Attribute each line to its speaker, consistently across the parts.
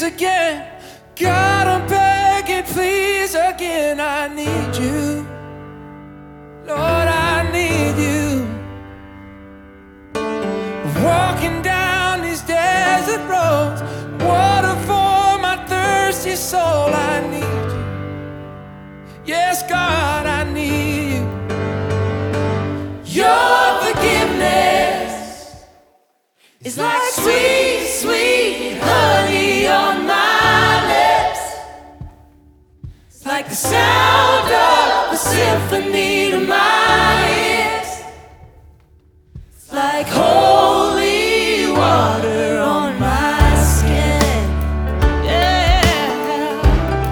Speaker 1: again. God, I'm begging, please again. I need you, Lord, I need you. Walking down these desert roads, water for my thirsty soul. I need you. Yes, God, I need you. Your forgiveness is like sweet, sweet honey on my lips. It's like the sound of a symphony to my ears. It's like holy water on my skin. Yeah.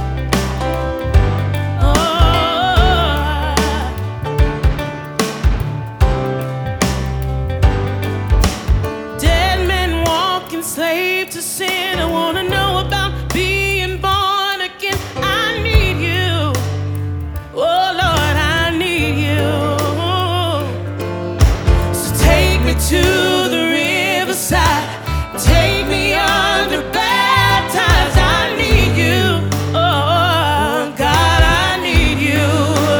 Speaker 1: Oh. Dead men walking, slave to sin. I wanna know about being born again. I need you. Oh Lord, I need you. So take me to the riverside, take me under baptized. I need you. Oh God, I need you.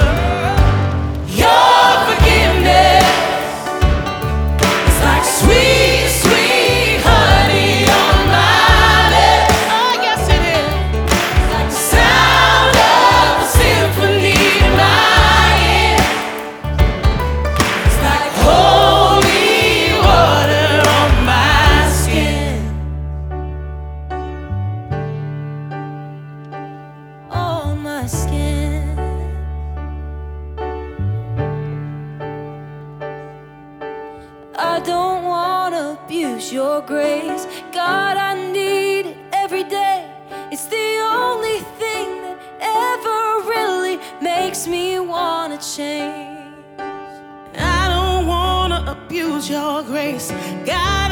Speaker 1: Your forgiveness is like sweet, sweet honey on my lips. Oh yes it is. It's like the sound of a symphony in my ears. It's like holy water on my skin. On my skin. I don't wanna abuse your grace. God, I need it every day. It's the only thing that ever really makes me wanna change. I don't wanna abuse your grace. God,